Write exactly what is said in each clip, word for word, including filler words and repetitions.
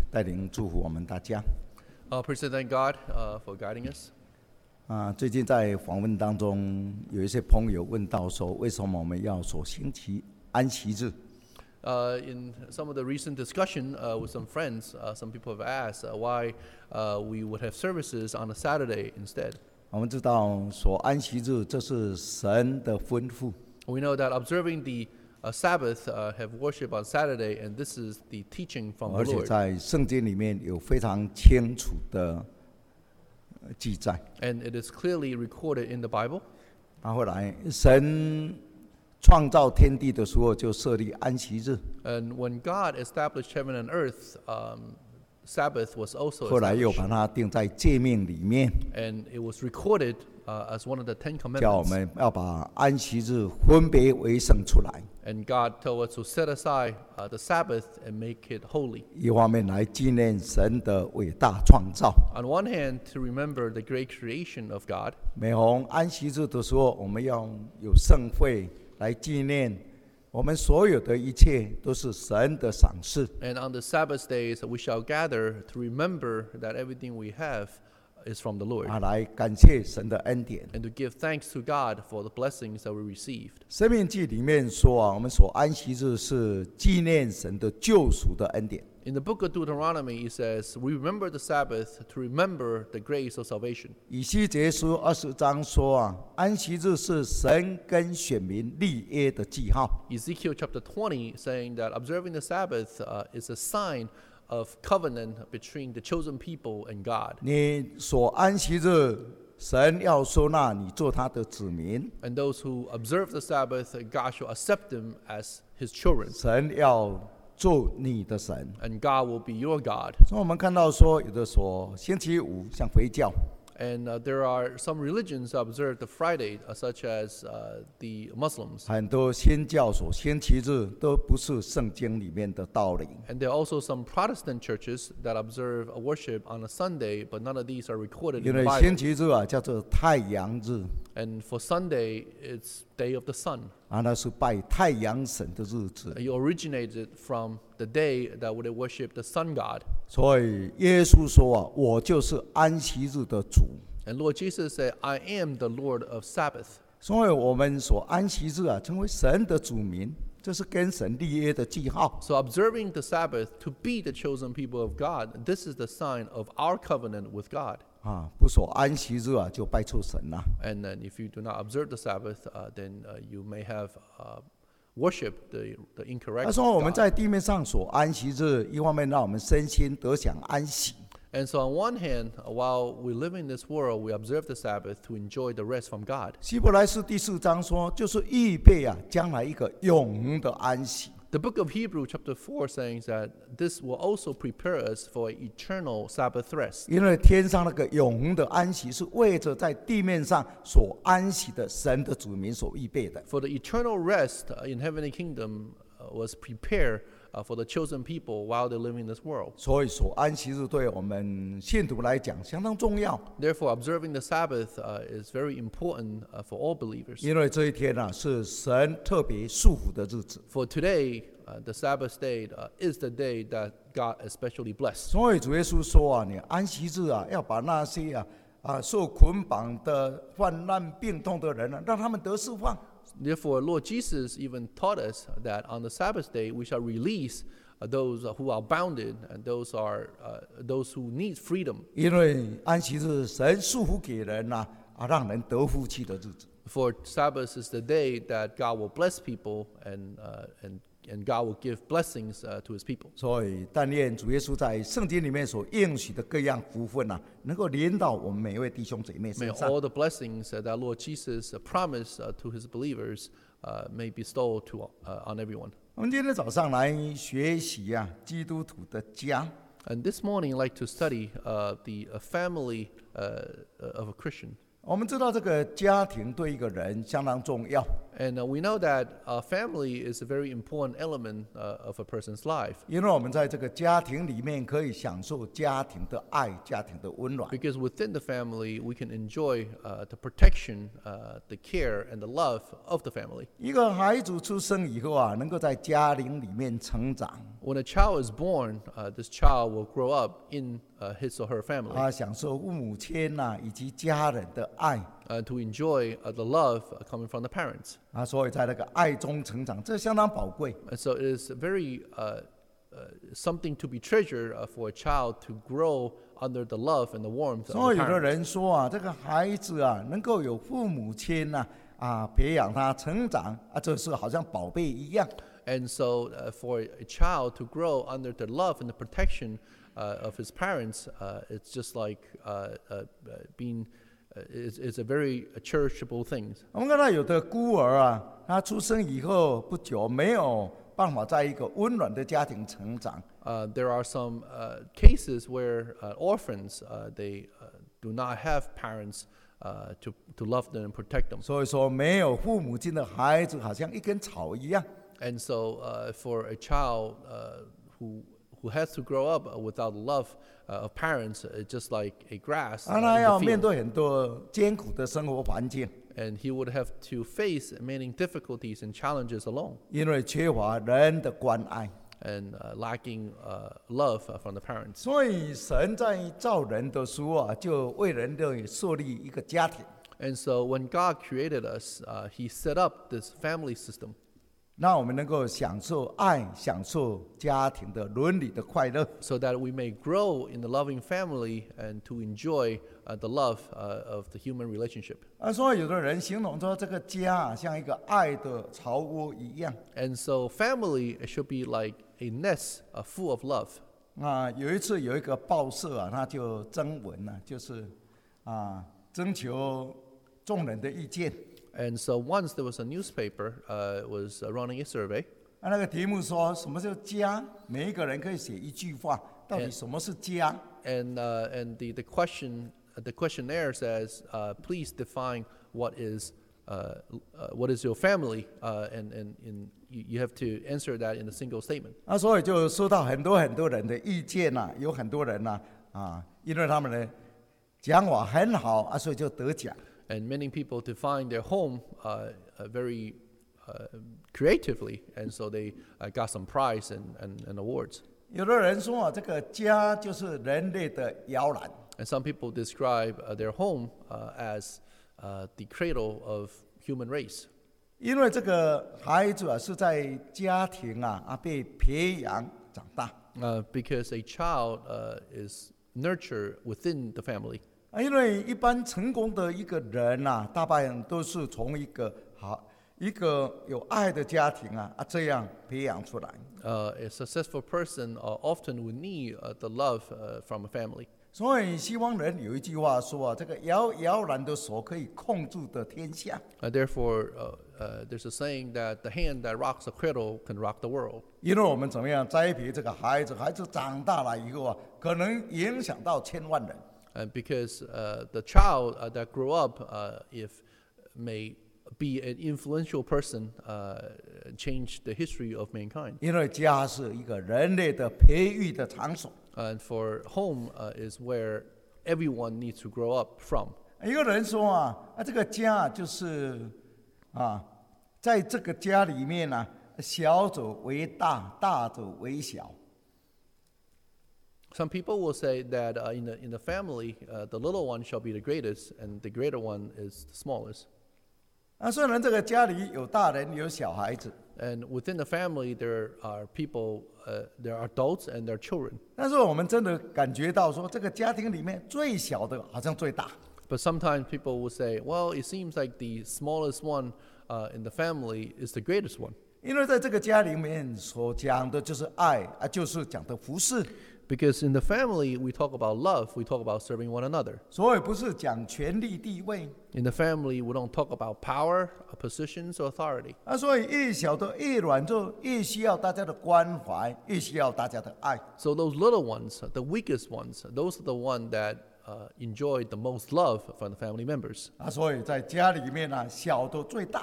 带领祝福我们大家。 Uh, praise and thank God uh, for guiding us. 啊，最近在访问当中，有一些朋友问到说，为什么我们要守星期安息日？ Uh, in some of the recent discussion uh, with some friends, uh, some people have asked uh, why uh, we would have services on a Saturday instead. 我们知道守安息日，这是神的吩咐。 We know that observing the uh, Sabbath, uh, have worship on Saturday, and this is the teaching from the 而且 Lord. 在圣经里面有非常清楚的呃记载。 And it is clearly recorded in the Bible. 那后来神创造天地的时候，就设立安息日。 And when God established heaven and earth, um, Sabbath was also 后来又 established. 把它定在诫命里面， And it was recorded uh, as one of the Ten 叫我 Commandments. 们要把安息日分别为圣出来。 And God told us to set aside uh, the Sabbath and make it holy. 一方面来纪念神的伟大创造。 On one hand, to remember the great creation of God. 每逢安息日的时候，我们要有盛会来纪念我们所有的一切都是神的赏赐。 And on the Sabbath days, we shall gather to remember that everything we have is from the Lord. 啊，来感谢神的恩典。 And to give thanks to God for the blessings that we received. 生命记里面说啊，我们所安息日是纪念神的救赎的恩典。 In the book of Deuteronomy, it says, we remember the Sabbath to remember the grace of salvation. 以西结书二十章说啊，安息日是神跟选民立约的记号。 Ezekiel chapter twenty saying that observing the Sabbath uh, is a sign of covenant between the chosen people and God. 你所安息日，神要收纳你做他的子民， And those who observe the Sabbath, God shall accept them as his children. 神要做你的神。 And God will be your God. 所以我们看到说，有的说星期五像回教， And uh, there are some religions that observe the Friday, uh, such as uh, the Muslims. 很多新教所星期日都不是圣经里面的道理。 And there are also some Protestant churches that observe a worship on a Sunday, but none of these are recorded 因 in the 为星 Bible. 期日啊叫做太阳日， And for Sunday, it's Day of the Sun. 啊，那是拜太阳神的日子。 It originated from the day that would worship the sun god. 所以耶稣说啊，我就是安息日的主。 And Lord Jesus said, I am the Lord of Sabbath. 所以我们所安息日啊，成为神的主民，这是跟神立约的记号。 So observing the Sabbath to be the chosen people of God, this is the sign of our covenant with God. 啊，不守安息日啊，就拜错神了。 And then if you do not observe the Sabbath, uh, then uh, you may have uh, worshiped the, the 他 incorrect 说我们 God. 在地面上所安息日，一方面让我们身心得享安息。 And so on one hand, uh, while we live in this world, we observe the Sabbath to enjoy the rest from God. 希伯来书第四章说，就是预备啊，将来一个永恒的安息。 The book of Hebrew chapter four saying that this will also prepare us for eternal Sabbath rest. 因为天上那个永恒的安息，是为着在地面上所安息的神的子民所预备的。 For the eternal rest uh, in heavenly kingdom uh, was prepared uh, for the chosen people while they live in this world. 所以守安息日对我们信徒来讲相当重要， Therefore, observing the Sabbath uh, is very important uh, for all believers. 因为这一天啊是神特别束缚的日子。 For today, uh, the Sabbath day uh, is the day that God especially blessed. 所以主耶稣说啊，你安息日啊，要把那些啊啊受捆绑的、患难病痛的人啊，让他们得释放。 Therefore, Lord Jesus even taught us that on the Sabbath day we shall release uh, those who are bounded and those are uh, those who need freedom. 因为安息日神束缚给人呐、啊，啊，让人得福气的日子。 For Sabbath is the day that God will bless people and uh, and and God will give blessings uh, to His people. 所以但愿主耶稣在圣经里面所应许的各样福分啊，能够临到我们每一位弟兄姐妹 May 身上。 all the blessings uh, that Lord Jesus uh, promised uh, to His believers uh, may bestow to uh, on everyone. 我们今天早上来学习啊，基督徒的家。 And this morning, I'd like to study uh, the uh, family uh, of a Christian. 我们知道这个家庭对一个人相当重要。 And uh, we know that uh, family is a very important element uh, of a person's life 因为我们在这个家庭里面可以享受家庭的爱、家庭的温暖。 because within the family we can enjoy uh, the protection, uh, the care, and the love of the family. 一个孩子出生以后啊，能够在家庭里面成长 When a child is born, uh, this child will grow up in uh, his or her family 啊，享受父母亲呐、以及家人的爱 uh, to enjoy uh, the love uh, coming from the parents. 啊，所以在那个爱中成长，这相当宝贵。 And so it is very uh, uh, something to be treasured uh, for a child to grow under the love and the warmth 所 of 以 the 有的 parents. 人说啊，这个孩子啊，能够有父母亲呐啊培养他成长啊，这是好像宝贝一样。 And so uh, for a child to grow under the love and the protection uh, of his parents, uh, it's just like uh, uh, uh, being, uh, it's, it's a very cherishable thing. 我们看到有的孤儿啊，他出生以后不久没有办法在一个温暖的家庭成长， Uh, there are some uh, cases where uh, orphans, uh, they uh, do not have parents uh, to, to love them and protect them. 所以说没有父母亲的孩子好像一根草一样。 And so uh, for a child uh, who, who has to grow up uh, without love uh, of parents, it's just like a grass 啊， uh, 他 in 要 the 面 field. 对很多艰苦的生活环境， And he would have to face many difficulties and challenges alone 因为缺乏人的关爱。 and uh, lacking uh, love uh, from the parents. 所以神在造人的时候啊，就为人类设立一个家庭。 And so when God created us, uh, he set up this family system 让我们能够享受爱，享受家庭的伦理的快乐。 so that we may grow in the loving family and to enjoy uh, the love uh, of the human relationship. 啊，所以有的人形容说，这个家啊，像一个爱的巢窝一样。 And so family should be like a nest uh, full of love. 啊，有一次有一个报社啊，他就征文啊，就是啊，征求众人的意见。 And so once there was a newspaper uh, was uh, running a survey, 啊，那个题目说什么叫家？每一个人可以写一句话，到底什么是家？ and uh, and the the question the questionnaire says, uh, please define what is uh, uh, what is your family, uh, and and in, you, you have to answer that in a single statement. 啊，所以就收到很多很多人的意见呐、有很多人呐、啊，因为他们的讲话很好啊，所以就得奖。 And many people define their home uh, uh, very uh, creatively, and so they uh, got some prize and, and, and awards. 有的人说啊，这个家就是人类的摇篮。 And some people describe uh, their home uh, as uh, the cradle of human race. 因为这个孩子啊是在家庭啊啊被培养长大 Uh, because a child uh, is nurtured within the family. 啊，因为一般成功的一个人呐、大半都是从一个好一个有爱的家庭啊啊这样培养出来。 Uh, a successful person uh, often would need uh, the love uh, from a family. 所以西方人有一句话说啊，这个摇摇篮的手可以控制的天下。 Uh, therefore, uh, uh, there's a saying that the hand that rocks a cradle can rock the world. 因为我们怎么样栽培这个孩子，孩子长大了以后啊，可能影响到千万人。 And because uh, the child uh, that grew up, uh, if may be an influential person, uh, change the history of mankind. 因为家是一个人类的培育的场所。 And for home uh, is where everyone needs to grow up from. 有个人说啊，啊这个家啊就是啊，在这个家里面呢、啊，小者为大，大者为小。 Some people will say that uh, in, the, in the family, uh, the little one shall be the greatest, and the greater one is the smallest. 啊，虽然这个家里有大人有小孩子， And within the family, there are people, uh, there are adults and there are children. 但是我们真的感觉到说，这个家庭里面最小的好像最大。 But sometimes people will say, well, it seems like the smallest one uh, in the family is the greatest one. 因为在这个家里面所讲的就是爱啊，就是讲的服侍， Because in the family, we talk about love, we talk about serving one another. 所以不是讲权力地位 In the family, we don't talk about power, uh, positions, or authority. 啊，所以越小的越软弱，越需要大家的关怀，越需要大家的爱。 So those little ones, the weakest ones, those are the ones that uh, enjoy the most love from the family members. 啊，所以在家里面呢、小的最大。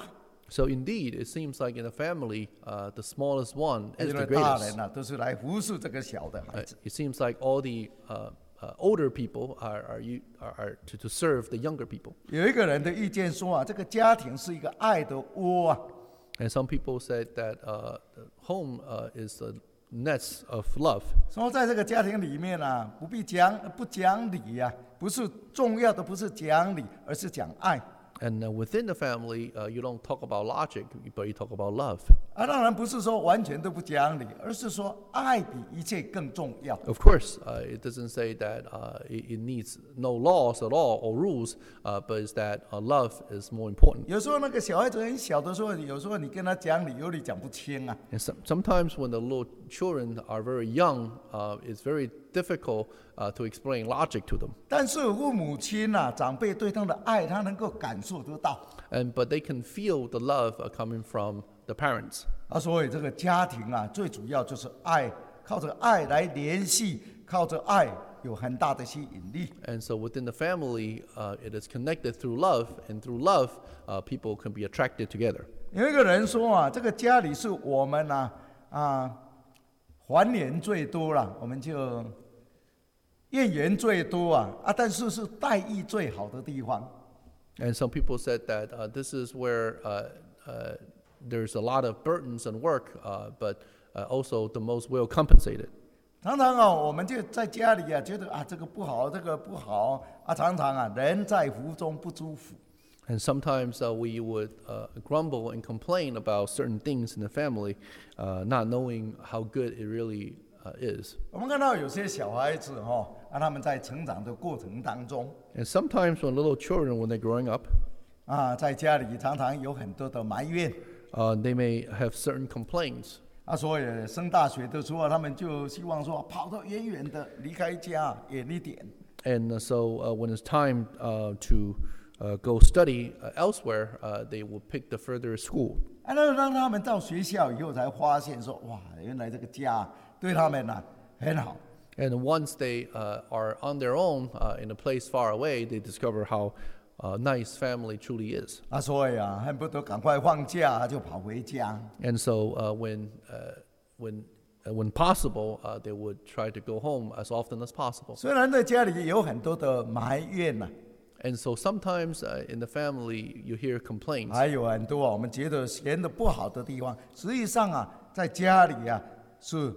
So indeed, it seems like in a family, uh, the smallest one 因 is the 为大 greatest. 人啊都是来服侍这个小的孩 Uh, 子。 it seems like all the uh, uh, older people are are, you, are, are to, to serve the younger people. 有一个人的意见说啊，这个家庭是一个爱的窝啊。 And some people said that uh, the home uh, is a nest of love. 说在这个家庭里面啊，不必讲不讲理呀、啊，不是重要的不是讲理，而是讲爱。 And uh, within the family, uh, you don't talk about logic, but you talk about love. 啊，当然不是说完全都不讲理，而是说爱比一切更重要。 Of course, uh, it doesn't say that uh, it, it needs no laws at all or rules, uh, but it's that uh, love is more important. 有时候那个小孩子很小的时候，有时候你跟他讲理，有理讲不清啊。 And some, sometimes when the little children are very young, uh, it's very difficult uh, to explain logic to them. 但是父母亲呐、啊，长辈对他的爱，他能够感受得到。 And but they can feel the love uh, coming from the parents. 啊，所以这个家庭啊，最主要就是爱，靠着爱来联系，靠着爱有很大的吸引力。 And so within the family, uh, it is connected through love, and through love, uh, people can be attracted together. 有一个人说啊，这个家里是我们啊啊还原最多了，我们就怨言最多啊啊，但是是待遇最好的地方。 And some people said that uh, this is where uh, uh, there's a lot of burdens and work, uh, but uh, also the most well compensated. 常常啊，我们就在家里啊，觉得啊这个不好，这个不好啊，常常啊，人在福中不知福。 And sometimes uh, we would uh, grumble and complain about certain things in the family, uh, not knowing how good it really uh, is. 我们看到有些小孩子哈、哦，啊，他们在成长的过程当中 And sometimes when little children, when they're growing up, 啊，在家里常常有很多的埋怨 uh, they may have certain complaints. 啊，所以升大学的时候，他们就希望说跑到远远的离开家远一点。 And uh, so uh, when it's time uh, to uh, go study uh, elsewhere, uh, they will pick the further school. 啊，那让他们到学校以后才发现说，哇，原来这个家对他们呢、啊、很好。 And once they uh, are on their own uh, in a place far away, they discover how uh, nice family truly is. 啊，所以啊，恨不得赶快放假就跑回家。 And so uh, when, uh, when, uh, when possible, uh, they would try to go home as often as possible. 虽然在家里有很多的埋怨呐、 And so sometimes uh, in the family, you hear complaints. 还有很多啊，我们觉得嫌的不好的地方，实际上啊，在家里啊是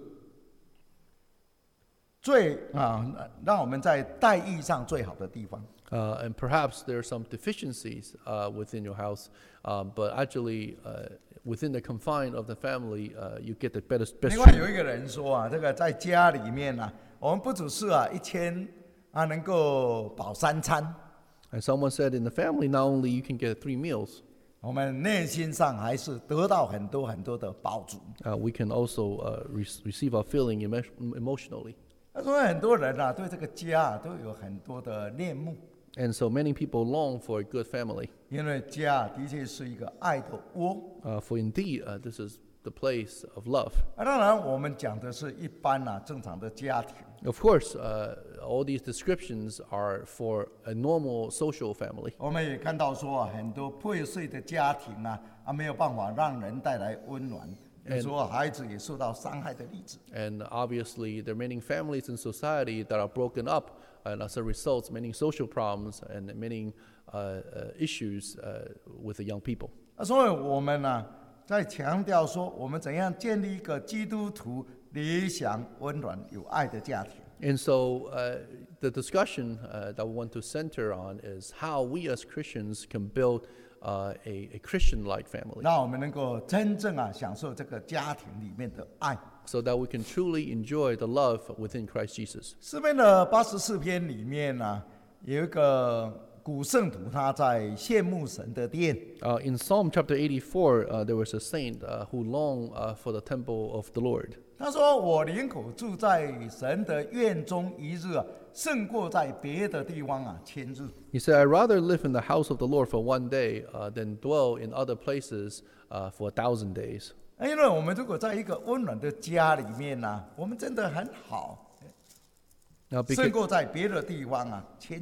最啊，让我们在待遇上最好的地方。 Uh, and perhaps there are some deficiencies uh, within your house, um, but actually uh, within the confine of the family, uh, you get the better, best 另外 treatment. 有一个人说啊，这个在家里面啊，我们不只是啊一天啊能够饱三餐， And someone said in the family, not only you can get three meals, 我们内心上还是得到很多很多的饱足。 uh, we can also uh, re- receive our feeling emo- emotionally. 那所以很多人啊，对这个家啊都有很多的恋慕， And so many people long for a good family. 因为家的确是一个爱的窝。 Uh, for indeed, uh, this is the place of love. 啊，当然我们讲的是一般啊正常的家庭。 Of course, uh, all these descriptions are for a normal social family. 我们也看到说啊，很多破碎的家庭啊啊没有办法让人带来温暖，有时候孩子也受到伤害的例子。 And obviously, there are many families in society that are broken up, and as a result, many social problems and many uh, uh, issues uh, with the young people. 啊，所以我们呢、在强调说，我们怎样建立一个基督徒理想、温暖、有爱的家庭。 And so, uh, the discussion uh, that we want to center on is how we as Christians can build uh, a, a Christian-like family, 让我们能够真正啊享受这个家庭里面的爱。 so that we can truly enjoy the love within Christ Jesus. 诗篇的八十四篇里面呢、有一个古圣徒，他在羡慕神的殿。 Uh, in Psalm chapter eighty-four, uh, there was a saint uh, who longed uh, for the temple of the Lord. 他说：“我宁可住在神的院中一日啊，胜过在别的地方啊千日。” He said, I'd rather live in the house of the Lord for one day uh, than dwell in other places uh, for a thousand days. 因为我们如果在一个温暖的家里面呢、我们真的很好， Now, 胜 because, 过在别的地方啊千日。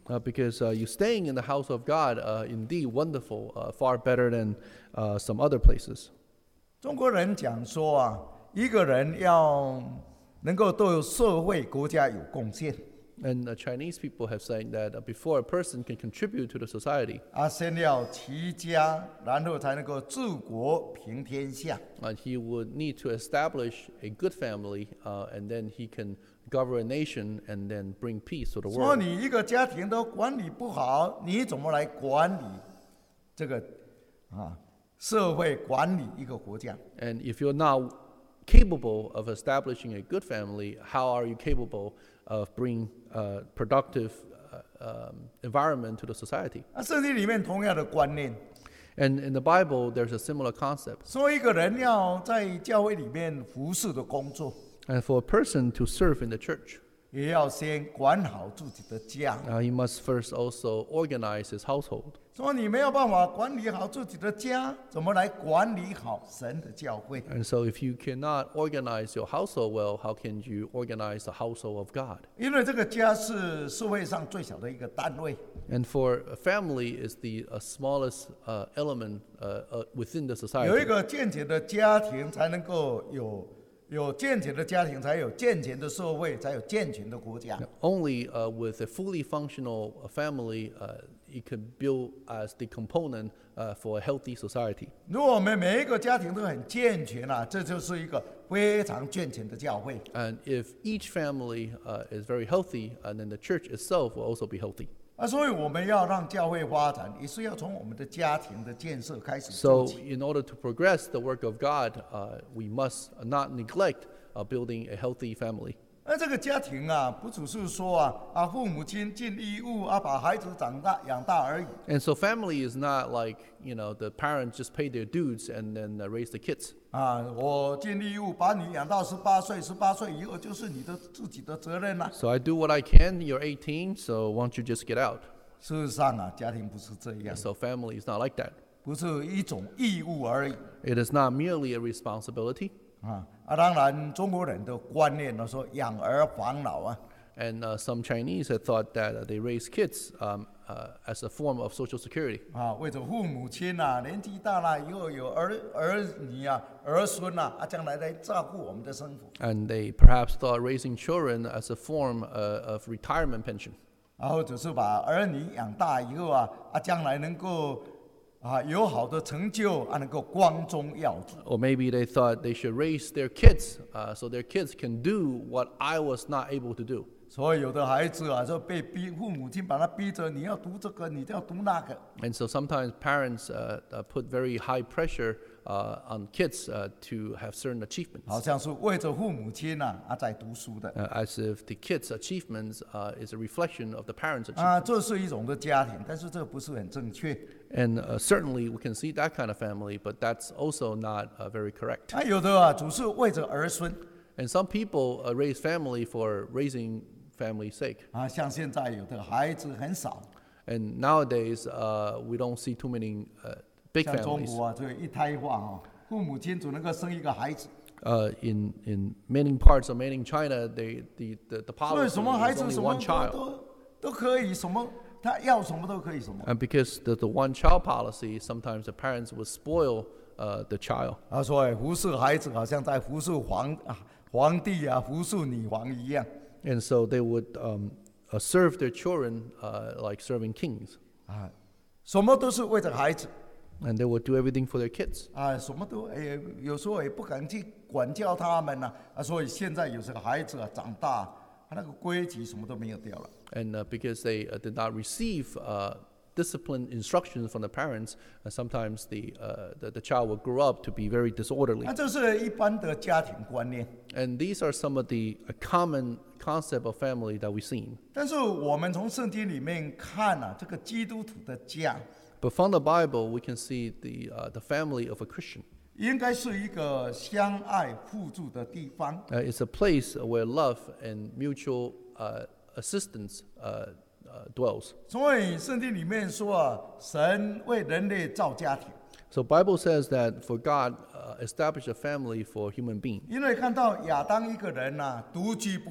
Uh, because uh, you staying in the house of God, uh, indeed wonderful, uh, far better than uh, some other places. 中国人讲说啊，一个人要能够对社会国家有贡献 And uh, Chinese people have said that uh, before a person can contribute to the society, 啊，先要齐家，然后才能够治国平天下。 uh, he would need to establish a good family, uh, and then he can govern a nation and then bring peace to the 说 world. 你一个家庭都管理不好，你怎么来管理这个啊社会，管理一个国家？ And if you're not capable of establishing a good family, how are you capable of bringing uh, productive uh, um, environment to the society? 啊，圣经里面同样的观念， And in the Bible, there's a similar concept. 说一个人要在教会里面服侍的工作， And for a person to serve in the church, 也要先管好自己的家。 uh, he must first also organize his household. 说你没有办法管理好自己的家，怎么来管理好神的教会？ And so if you cannot organize your household well, how can you organize the household of God? 因为这个家是社会上最小的一个单位， And for a family is the uh, smallest uh, element uh, uh, within the 有一 society. 个健全的家庭才能够有有健全的家庭，才有健全的社会，才有健全的国家。 Only uh, with a fully functional uh, family, uh, it can build as the component uh, for a healthy society. 如果我们每一个家庭都很健全啊，这就是一个非常健全的教会。 And if each family uh, is very healthy, and then the church itself will also be healthy. 啊，所以我们要让教会发展，也是要从我们的家庭的建设开始 So 做起。 in order to progress the work of God, uh, we must not neglect uh, building a healthy family. 而这个家庭啊，不只是说啊啊父母亲尽义务啊，把孩子长大养大而已。 And so family is not like, you know, the parents just pay their dues and then uh, raise the kids. 啊，我尽义务把你养到十八岁，十八岁以后就是你的自己的责任啦、 So I do what I can, you're eighteen, so why don't you just get out? 事实上啊，家庭不是这样， So family is not like that. 不是一种义务而已 It is not merely a responsibility. 啊啊！当然，中国人的观念呢，说养儿防老啊， And uh, some Chinese had thought that uh, they raise kids um, uh, as a form of social security. 啊，为着父母亲啊，年纪大了以后有儿儿女啊、儿孙啊，啊，将来来照顾我们的生活。 And they perhaps thought raising children as a form uh, of retirement pension. 然后只是把儿女养大以后啊，啊，将来能够啊有好的成就啊，能够光宗耀祖。 Or maybe they thought they should raise their kids uh, so their kids can do what I was not able to do. 所以有的孩子啊，就被逼父母亲把他逼着，你要读这个，你要读那个。 And so sometimes parents uh, uh, put very high pressure uh, on kids uh, to have certain achievements, 好像是为着父母亲啊啊在读书的 uh, as if the kids' achievements uh, is a reflection of the parents' achievements. 啊，这是一种的家庭，但是这不是很正确。 And uh, certainly we can see that kind of family, but that's also not uh, very correct. 啊，有的啊，只是为着儿孙 And some people uh, raise family for raising family's sake. 啊，像现在有的孩子很少， And nowadays uh, we don't see too many uh, big 像中 families. 国啊，这一胎化哦，父母亲只能够生一个孩子， Uh, in in many parts of mainland China, they, the, the, the 所以 policy 什么孩 is 子 only 什么 one 都 child. 都都可以，什么他要什么都可以什么。 And because the, the one-child policy, sometimes the parents would spoil uh, the child. 啊，所以服侍孩子好像在服侍皇啊皇帝啊，服侍女皇一样 And so they would um, uh, serve their children uh, like serving kings. 啊，什么都是为着孩子 And they would do everything for their kids. 啊，什么都哎，有时候也不敢去管教他们呐啊，所以现在有些孩子啊长大，他那个规矩什么都没有掉了。 And uh, because they uh, did not receive uh, discipline instructions from the parents, uh, sometimes the, uh, the, the child will grow up to be very disorderly. 那这是一般的家庭观念， And these are some of the uh, common concept of family that we've seen. 但是我们从圣经里面看啊，这个基督徒的家 But from the Bible, we can see the, uh, the family of a Christian. 应该是一个相爱互助的地方。 Uh, it's a place where love and mutual uh, assistance uh, uh, dwells. 所以圣经里面说啊，神为人类造家庭， So Bible says that for God uh, established a family for human being. 因为看到亚当一个人呐、独居不好，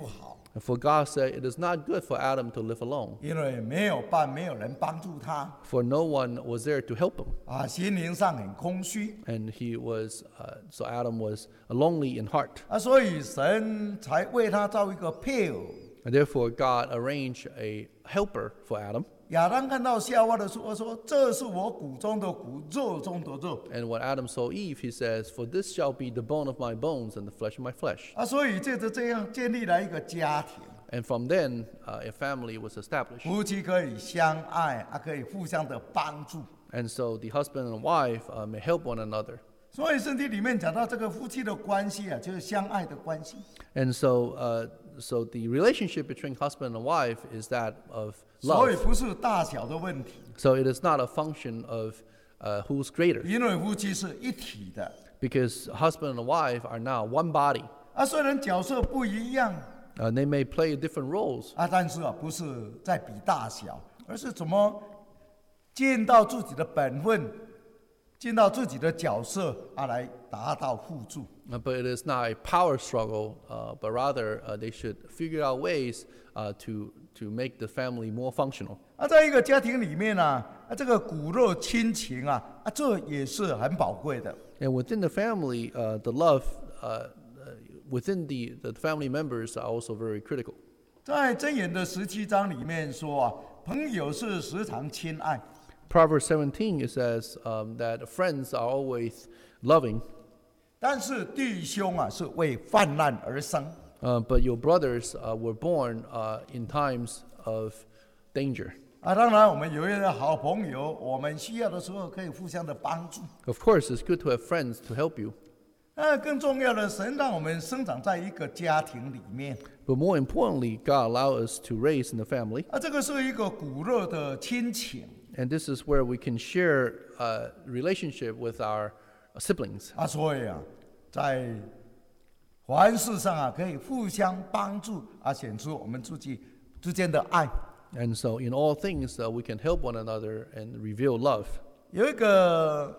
And for God said, it is not good for Adam to live alone, 因为没有伴，没有人帮助他 for no one was there to help him. 啊，心灵上很空虚 And he was, uh, so Adam was lonely in heart. 啊，所以神才为他造一个配偶。 And therefore God arranged a helper for Adam. 亚当看到夏娃的时候说：“这是我骨中的骨，肉中的肉。 And when Adam saw Eve, he says, For this shall be the bone of my bones and the flesh of my flesh. ” 啊，所以借着这样建立了一个家庭， And from then, uh, a family was established. 夫妻可以相爱啊，可以互相的帮助。 And so the husband and wife uh, may help one another. 所以圣经里面讲到这个夫妻的关系啊，就是相爱的关系。 And so, uh, so the relationship between husband and wife is that of 所以 love. 不是大小的问题， So it is not a function of uh, who's greater, 因为夫妻是一体的 because husband and wife are now one body. 啊。虽然角色不一样 Uh, they may play different roles, 啊，但是啊，不是在比大小，而是怎么尽到自己的本分，尽到自己的角色啊，来达到互助。 uh, but it is not a power struggle, uh, but rather uh, they should figure out ways uh, to, to make the family more functional. 啊，在一个家庭里面啊，啊，这个骨肉亲情啊，啊，这也是很宝贵的。 And within the family, uh, the love uh, uh, within the, the family members are also very critical. 在箴言的十七章里面说啊，朋友是时常亲爱， Proverbs seventeen, it says um, that friends are always loving, 但是弟兄啊是为患难而生。 uh, but your brothers uh, were born uh, in times of danger. 啊，当然我们有一个好朋友，我们需要的时候可以互相的帮助。 Of course, it's good to have friends to help you, 那更重要的，神让我们生长在一个家庭里面， but more importantly, God allowed us to raise in the family, 啊，这个是一个骨肉的亲情 and this is where we can share a relationship with our siblings. 啊，所以啊，在凡事上啊，可以互相帮助啊，显出我们自己之间的爱。 And so, in all things, uh, we can help one another and reveal love. 有一个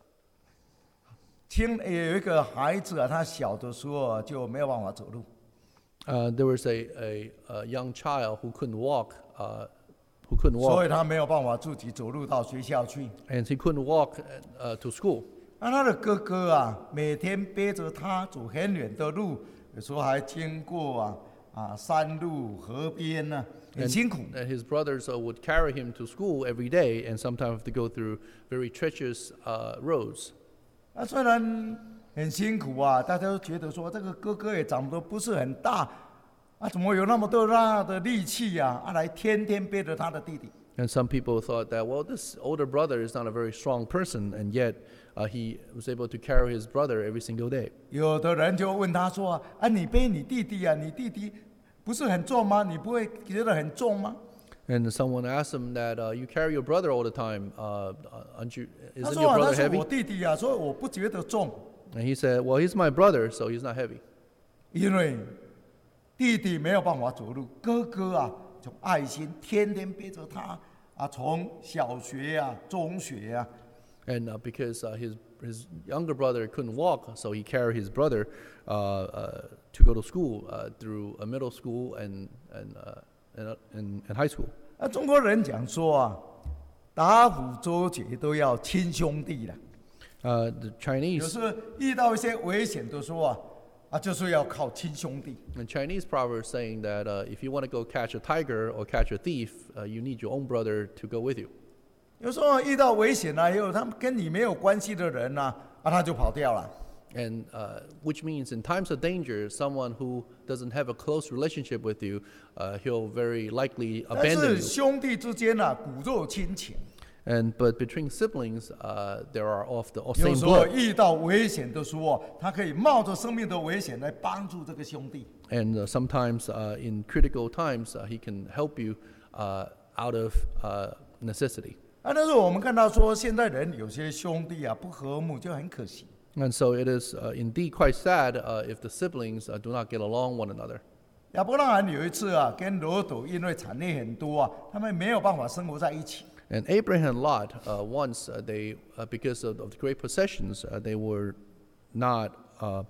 亲，有一个孩子啊，他小的时候啊就没有办法走路， Uh, there was a, a, a young child who couldn't walk, uh, who couldn't 所以 walk, 他没有办法自己走路到学校去。 and he couldn't walk uh, to school. 那他的哥哥啊，每天背着他走很远的路，有时候还经过啊啊山路、河边呢、很辛苦。 And his brothers uh, would carry him to school every day, and sometimes have to go through very treacherous uh, roads. 那虽然很辛苦啊，大家都觉得说这个哥哥也长得不是很大，啊，怎么有那么多大的力气呀、啊？啊，来天天背着他的弟弟。 And some people thought that, well, this older brother is not a very strong person, and yet uh, he was able to carry his brother every single day. 有的人就问他说啊，啊，你背你弟弟啊，你弟弟不是很重吗？你不会觉得很重吗？ And someone asked him that, uh, you carry your brother all the time, uh, aren't you, 他 isn't 说 your 啊，那 brother 是 heavy? 我弟弟啊，所以我不觉得重， And he said, well, he's my brother, so he's not heavy. 因为弟弟没有办法走路，哥哥啊，从爱心天天背着他啊，从小学啊、中学啊， And uh, because uh, his, his younger brother couldn't walk, so he carried his brother uh, uh, to go to school uh, through a middle school and, and, uh, and, uh, and, and high school. 那中国人讲说啊，打虎周节都要亲兄弟了。 Uh, the 有 Chinese 时遇到一些危险的时候啊，啊，就是要靠亲兄弟。 the Chinese proverb saying that uh, if you want to go catch a tiger or catch a thief, uh, you need your own brother to go with you. 有时候遇到危险啊，也有他们跟你没有关系的人呐、啊，啊，他就跑掉了。 And uh, which means in times of danger, someone who doesn't have a close relationship with you, uh, he'll very likely 但 abandon 是 you. 兄弟之间啊，骨肉亲情， And but between siblings, uh, there are of the 有 same 时候 blood. 遇到危险的时候，他可以冒着生命的危险来帮助这个兄弟。 And uh, sometimes uh, in critical times, uh, he can help you uh, out of uh, necessity. 啊，但是我们看到说，现在人有些兄弟啊不和睦，就很可惜。 And so it is uh, indeed quite sad uh, if the siblings uh, do not get along one another. 亚伯拉罕有一次啊，跟罗斗因为产业很多啊，他们没有办法生活在一起。 And Abraham and Lot, uh, once uh, they, uh, because of, of the great possessions, uh, they were not uh,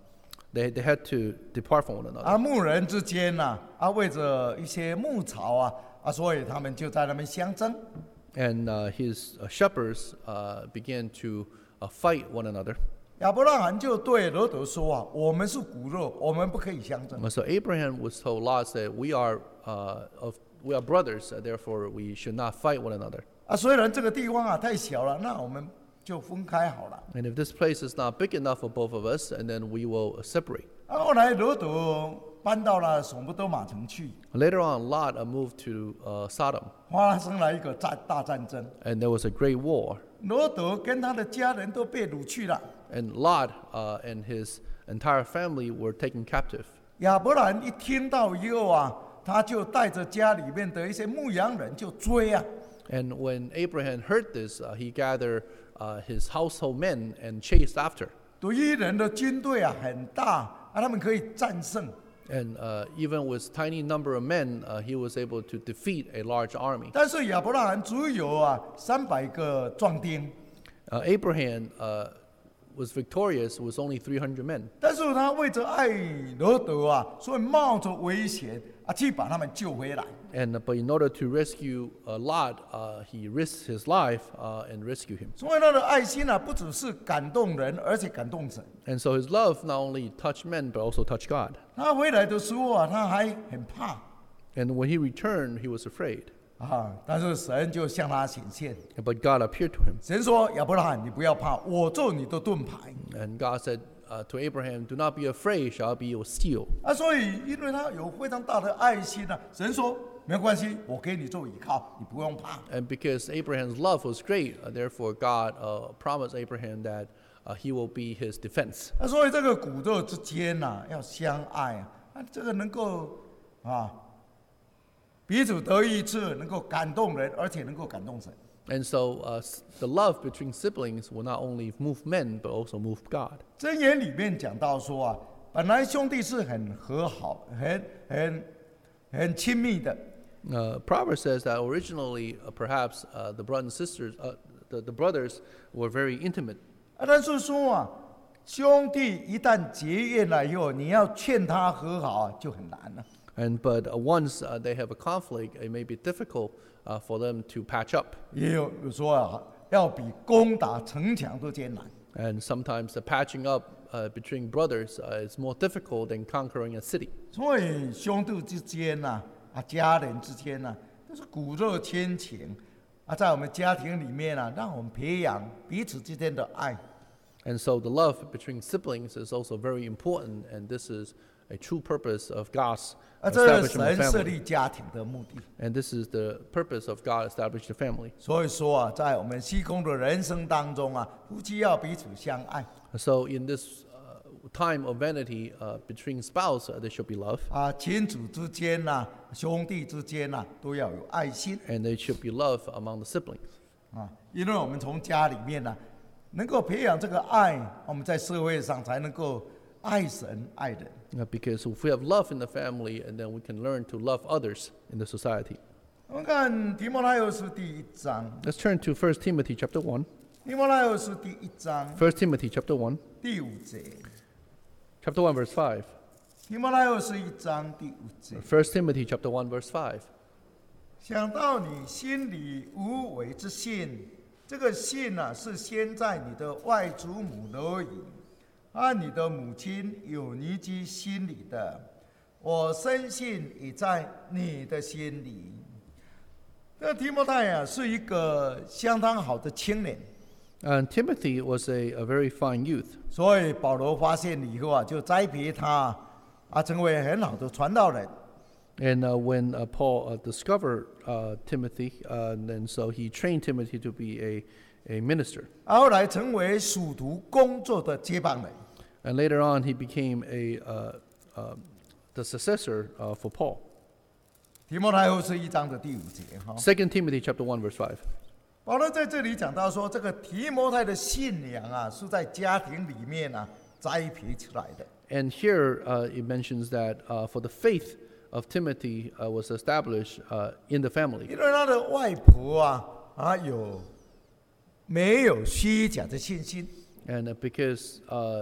They they had to depart from one another. 啊，牧人之间呐、啊，为着一些牧草啊，啊，所以他们就在那边相争。 And uh, his uh, shepherds uh, began to uh, fight one another. 亚伯拉罕就对罗德说啊：“我们是骨肉，我们不可以相争。 And so Abraham was told Lot that we are uh, of we are brothers, uh, therefore we should not fight one another. 啊，虽然这个地方啊太小了，那我们就分开好了。 And if this place is not big enough for both of us, and then we will uh, separate. 啊，后来罗德搬到了索不多玛城去， Later on, Lot uh, moved to uh, Sodom, 发生了一个战大战争。 and there was a great war. 罗德跟他的家人都被掳去了。 And Lot uh, and his entire family were taken captive. 亚伯兰一听到以后啊，他就带着家里面的一些牧羊人就追啊。 And when Abraham heard this, uh, he gathered uh, his household men and chased after. 对于人的军队啊很大啊，他们可以战胜。 And uh, even with tiny number of men, uh, he was able to defeat a large army. 但是亚伯拉罕只有啊三百个壮丁， Uh, Abraham uh, was victorious with only three hundred men. 但是他为着爱罗德啊，所以冒着危险啊去把他们救回来。 And uh, but in order to rescue uh, Lot, uh, he risked his life uh, and rescue him. 所以他的爱心啊，不只是感动人，而且感动神。 And so his love not only touched men but also touched God. 他回来的时候啊，他还很怕 And when he returned, he was afraid. 啊，但是神就向他显现。 But God appeared to him. 神说：“亚伯拉罕，你不要怕，我做你的盾牌。 And God said uh, to Abraham, "Do not be afraid, shall I be your steel." ” 啊，所以因为他有非常大的爱心啊，神说：“没关系，我给你做依靠，你不用怕。 And because Abraham's love was great, uh, therefore God uh, promised Abraham that uh, he will be his defense. ” 啊，所以这个骨肉之间呐、要相爱啊，啊，这个能够啊彼此得益处，能够感动人，而且能够感动神。 And so uh, s- the love between siblings will not only move men but also move God. 箴言里面讲到说啊，本来兄弟是很和好、很很很亲密的， Uh, Proverbs says that originally, uh, perhaps uh, the brothers and sisters, uh, the, the brothers were very intimate. 啊，但是说啊，兄弟一旦结怨了以后，你要劝他和好啊，就很难了。 And but uh, once uh, they have a conflict, it may be difficult uh, for them to patch up. 也有有说啊，要比攻打城墙都艰难。 And sometimes the patching up uh, between brothers uh, is more difficult than conquering a city. 所以兄弟之间呐、啊，家人之间呐、啊，都是骨肉亲情啊，在我们家庭里面啊，让我们培养彼此之间的爱。 And so the love between siblings is also very important, and this is a true purpose of God's 啊，这是 establishment of 神设 family. 立家庭的目的。 And this is the purpose of God establishing the family. 所以说啊，在我们西空的人生当中啊，夫妻要彼此相爱 So in this uh, time of vanity uh, between spouse, uh, there should be love, 啊，亲属之间呐、兄弟之间呐、都要有爱心 and there should be love among the siblings. 啊，因为我们从家里面呢、能够培养这个爱，我们在社会上才能够爱神爱人。 Uh, because if we have love in the family, and then we can learn to love others in the society. 我们看提摩太后书第一章， Let's turn to First Timothy chapter one. 提摩太后书第一章 First Timothy chapter one, 第五节， chapter one, verse five. 提摩太后书一章第五节。 First Timothy chapter one, verse five. 想到你心里无为之信，这个信啊，是先在你的外祖母那里，和你的母亲有尼基心里的，我深信也在你的心里。这提摩太啊，是一个相当好的青年， And Timothy was a, a very fine youth. 所以保罗发现以后啊，就栽培他啊，成为很好的传道人。 And uh, when uh, Paul uh, discovered uh, Timothy, uh, and then so he trained Timothy to be a, a minister. 后来成为属徒工作的接棒人。 And later on, he became a, uh, uh, the successor uh, for Paul. 提摩太后是一章的第五节哈。 Second Timothy chapter one, verse five. 保罗在这里讲到说，这个提摩太的信仰啊，是在家庭里面啊栽培出来的。 And here uh, it mentions that uh, for the faith of Timothy uh, was established uh, in the 因 family. 为他的外婆啊啊有没有虚假的信心 And uh, because uh,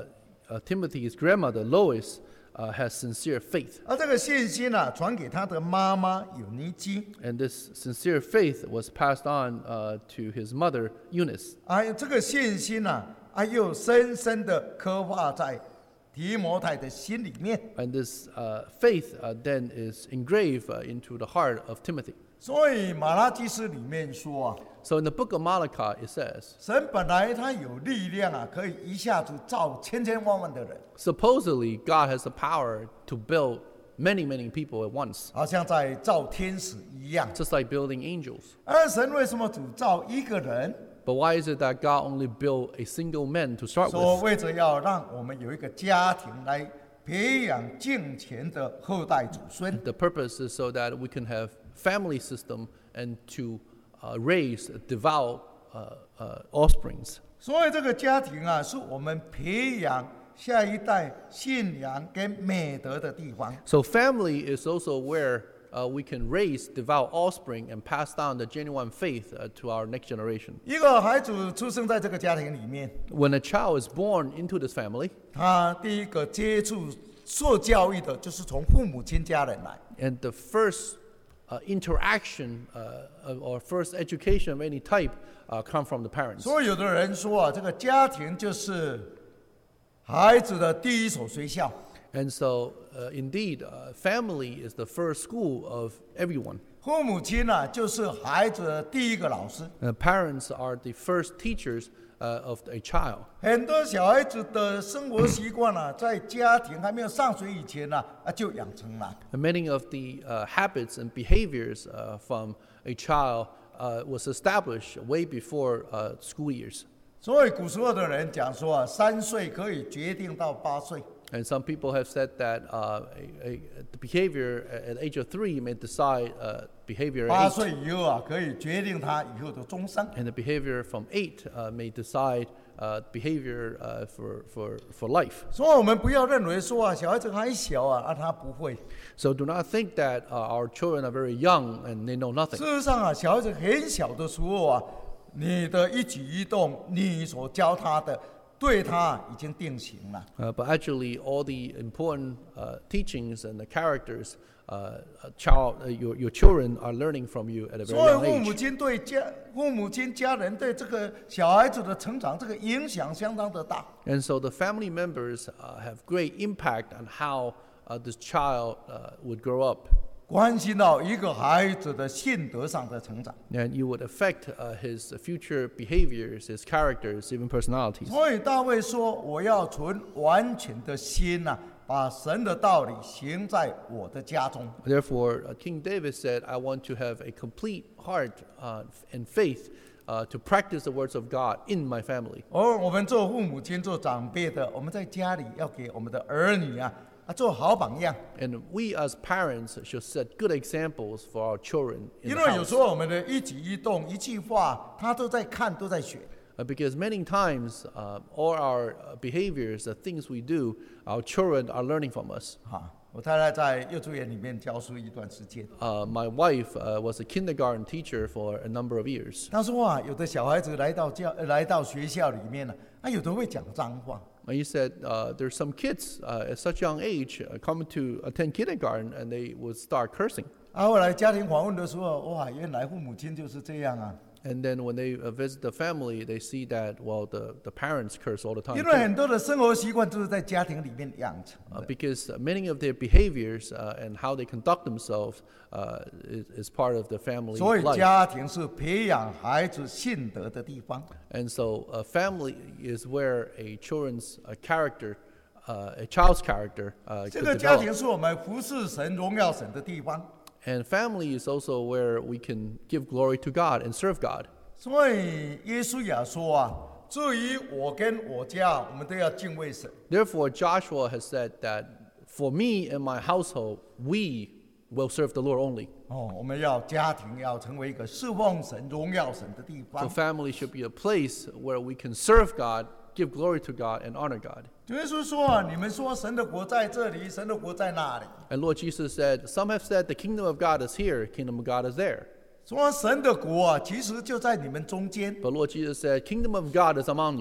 uh, Timothy's grandmother, Lois, uh, has sincere faith. 而这个信心呢、啊，传给他的妈妈有尼基。 And this sincere faith was passed on uh, to his mother, Eunice. 啊，这个信心呢、啊，啊，又深深的刻画在提摩太的心里面。 And this uh, faith uh, then is engraved uh, into the heart of Timothy. 所以马拉基书里面说啊， So in the book of Malachi, it says, 神本来他有力量啊，可以一下子造千千万万的人， supposedly God has the power to build many, many people at once, 好像在造天使一样。 just like building angels. 而神为什么只造一个人？ But why is it that God only built a single man to start 说 with? 为着要让我们有一个家庭来培养敬虔的后代祖孙。 The purpose is so that we can have family system and to uh, raise devout uh, uh, offsprings. 所以这个家庭啊，是我们培养下一代信仰跟美德的地方。 So family is also where uh, we can raise devout offspring and pass down the genuine faith uh, to our next generation. 一个孩子出生在这个家庭里面， When a child is born into this family, 他第一个接触受教育的就是从父母亲家人来。 and the first uh, interaction uh, or first education of any type uh, come from the parents. 所以有的人说啊，这个家庭就是孩子的第一所学校。 And so, uh, indeed, uh, family is the first school of everyone. 父母亲呢、啊，就是孩子的第一个老师。 Uh, parents are the first teachers uh, of a child. 很多小孩子的生活习惯呢，在家庭还没有上学以前呢、啊，就养成了。 And many of the uh, habits and behaviors uh, from a child uh, was established way before uh, school years. 所以古时候的人讲说啊，三岁可以决定到八岁。 And some people have said that uh, a, a, the behavior at the age of three may decide uh, behavior 八 at 岁 eight. 以后啊，可以决定他以后的终生。 And the behavior from eight uh, may decide uh, behavior uh, for, for, for life. 所以我们不要认为说啊，小孩子还小啊，啊他不会。 So do not think that uh, our children are very young and they know 事 nothing. 实上啊，小孩子很小的时候啊，你的一举一动，你所教他的，对他已经定型了。 Uh, but actually, all the important uh, teachings and the characters, uh, a child, uh, your, your children are learning from you at a very 所以 young 父母 age. 亲对家、父母亲家人对这个小孩子的成长，这个影响相当的大。 And so the family members uh, have great impact on how uh, this child uh, would grow up. 关心到一个孩子的性德上的成长。 And you would affect uh, his future behaviors, his characters, even personalities. 所以大卫说：“我要存完全的心呐、啊，把神的道理行在我的家中。” Therefore, uh, King David said, I want to have a complete heart uh, and faith uh, to practice the words of God in my family. 而我们做父母亲、做长辈的，我们在家里要给我们的儿女啊啊做好榜样。 And we as parents should set good examples for our children in 因 the 为有 house. 时候我们的一举一动、一句话，他都在看，都在学。 Uh, because many times, uh, all our uh, behaviors, the things we do, our children are learning from us. 哈，我太太在幼稚园里面教书一段时间。 Uh, my wife uh, was a kindergarten teacher for a number of years. 她说啊，有的小孩子来到教、呃来到学校里面呢，啊，有的会讲脏话。 And he said uh, there's some kids uh, at such young age uh, coming to attend kindergarten and they would start cursing. 啊，后来家庭访问的时候，哇，原来父母亲就是这样啊。 And then when they uh, visit the family, they see that, well, the, the parents curse all the time. 因为很多的生活习惯都是在家庭里面养成 Uh, 的。 because many of their behaviors uh, and how they conduct themselves uh, is, is part of the family 所以 life. 家庭是培养孩子信德的地方。 And so a family is where a children's uh, character, uh, a child's character uh, 这 could 个家 develop. 庭是我们服侍神、荣耀神的地方。 And family is also where we can give glory to God and serve God. 所以耶稣也说啊，至于我跟我家，我们都要敬畏神。 Therefore, Joshua has said that for me and my household, we will serve the Lord only. 哦，我们要家庭要成为一个侍奉神、荣耀神的地 So 方。 family should be a place where we can serve God, give glory to God, and honor God. 耶稣说啊，你们说神的国在这里，神的国在那里。 And Lord Jesus said, some have said the kingdom of God is here, kingdom of God is there. 说神的国啊，其实就在你们中间。 But Lord Jesus said, kingdom of God is among you.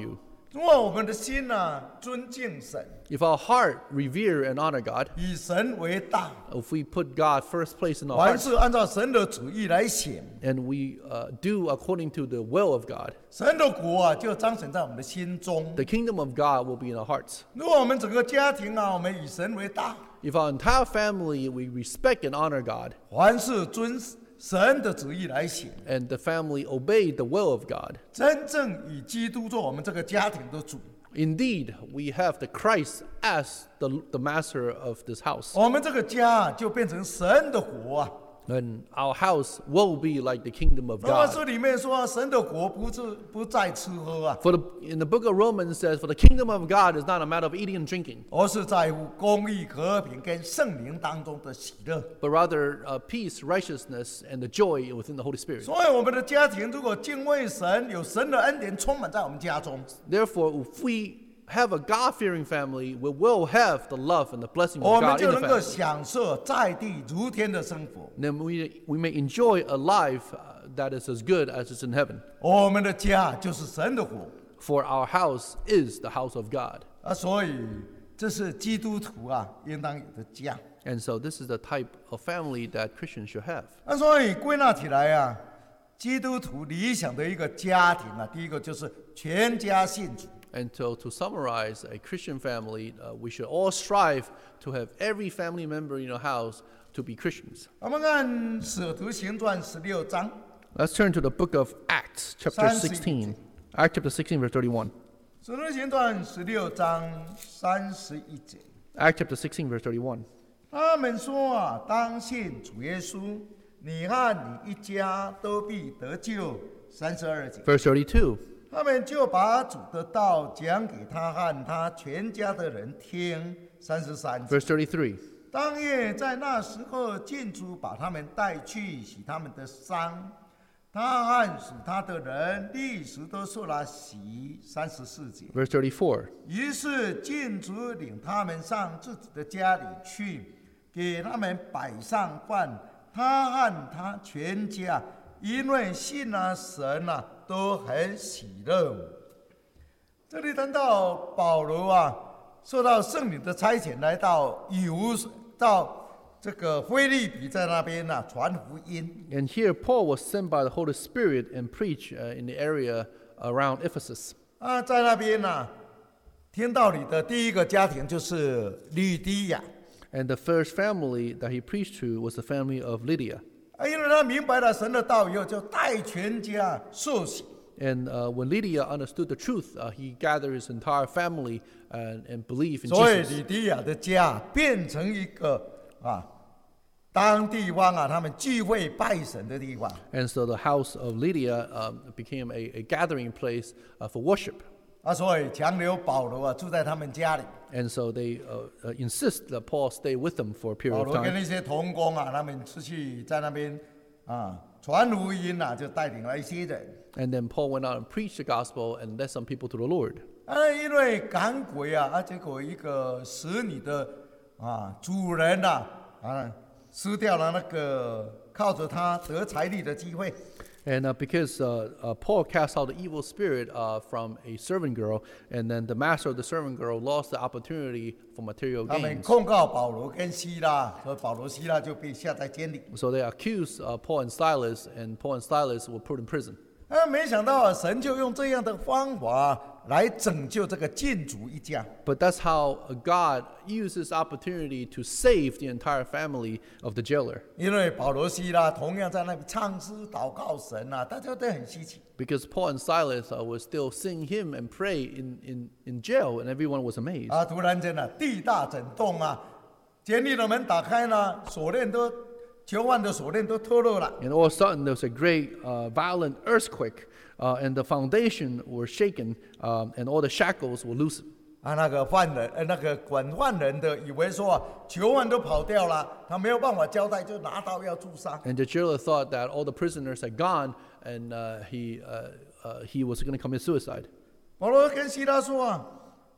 如果我们的心呢、啊、尊敬神， If our heart revere and honor God, 以神为大， if we put God first place in our 凡 hearts, 事按照神的旨意来行， and we uh, do according to the will of God, 神的国啊就彰显在我们的心中。 the kingdom of God will be in our hearts. 如果我们整个家庭啊，我们以神为大， If our entire family, we respect and honor God, 凡事遵神的旨意来行， and the family obey the will of God, 真正以基督做我们这个家庭的主， indeed, we have the Christ as the, the master of this house. 我们这个家啊就变成神的国啊。 And our house will be like the kingdom of 罗马 God. 书里面说，神的国不是不在吃喝啊， For the, in the book of Romans says, for the kingdom of God is not a matter of eating and drinking, 而是在乎公义、和平跟圣灵当中的喜乐。 but rather uh, peace, righteousness, and the joy within the Holy Spirit. 所以，我们的家庭如果敬畏神，有神的恩典充满在我们家中， Therefore, if we have a God-fearing family, we will have the love and the blessing 我 of 们 God 就 in the 能够 family. 享受在地如天的生活。 Then we, we may enjoy a life uh, that is as good as is in heaven. 我们的家就是神的国 For our house is the house of God. 啊，所以这是基督徒啊应当有的家。 And so this is the type of family that Christians should have. 那所以归纳起来啊，基督徒理想的一个家庭啊，第一个就是全家信主。 And so to summarize a Christian family, uh, we should all strive to have every family member in our house to be Christians. 我们看《使徒行传》十六章 Let's turn to the book of Acts, chapter sixteen. Acts chapter sixteen, verse thirty-one. 《使徒行传》十六章三十一节， Acts chapter sixteen, verse thirty-one. 他们说啊，当信主耶稣，你和你一家都必得救。三十二节， Verse thirty-two. 他们就把主的道讲给他和他全家的人听。三十三节， Verse thirty-three. 当夜在那时候，禁主把他们带去洗他们的伤，他和属他的人立时都受了洗。三十四节， Verse thirty-four. 于是禁主领他们上自己的家里去，给他们摆上饭。他和他全家因为信啊神啊都很喜乐。这里谈到保罗啊，受到圣灵的差遣，来到以弗到这个腓立比，在那边啊传福音。 And here Paul was sent by the Holy Spirit and preached uh, in the area around Ephesus. 啊，在那边啊，听道理的第一个家庭就是吕底亚。 And the first family that he preached to was the family of Lydia. 啊，因为他明白了神的道以后，就带全家受洗。 And uh, when Lydia understood the truth, uh, he gathered his entire family and, and believed in 所以 Jesus. 吕底亚的家变成一个啊，当地方啊，他们聚会拜神的地方。 And so the house of Lydia um, became a, a gathering place uh, for worship. 啊，所以强留保罗啊住在他们家里。 And so they uh, uh, insist that Paul stay with them for a 保 period of 罗跟 time. 那些同工啊，他们出去在那边啊传福音啊，就带领了一些人。 And then Paul went out and preached the gospel and led some people to the Lord. 啊，因为赶鬼啊，啊，结果一个使女的啊主人呐 啊, 啊失掉了那个靠着他得财力的机会。 And uh, because uh, uh, Paul cast out the evil spirit uh, from a servant girl, and then the master of the servant girl lost the opportunity for material 他们 gains. 控告保罗跟希拉，所以保罗、希拉就被下在监里。 So they accused uh, Paul and Silas, and Paul and Silas were put in prison. 啊，没想到啊，神就用这样的方法来拯救这个禁主一家。 But that's how uh, God used this opportunity to save the entire family of the jailer. 因为保罗、希拉同样在那里唱诗祷告神啊，大家都很稀奇。 Because Paul and Silas uh, were still sing hymn and pray in, in, in jail, and everyone was amazed. 啊，突然间呢、啊，地大震动啊，监狱的门打开了，锁链都囚犯的锁链都脱落了。 And all of a sudden, there was a great uh, violent earthquake, uh, and the foundation were shaken, um, and all the shackles were loosened. 啊，那个犯人，呃，那个管犯人的以为说啊，囚犯都跑掉了，他没有办法交代，就拿刀要自杀。 And the jailer thought that all the prisoners had gone, and uh, he, uh, uh, he was going to commit suicide. 保罗跟希拉说啊，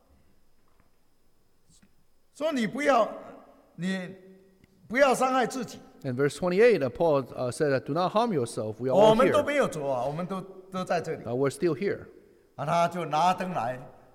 说你不要，你不要伤害自己。 In verse twenty-eight, uh, Paul uh, said that do not harm yourself. We are 我 all 们都 here. 没有走啊，我们都都在这里。 Uh, we're still here. 啊，他就拿灯来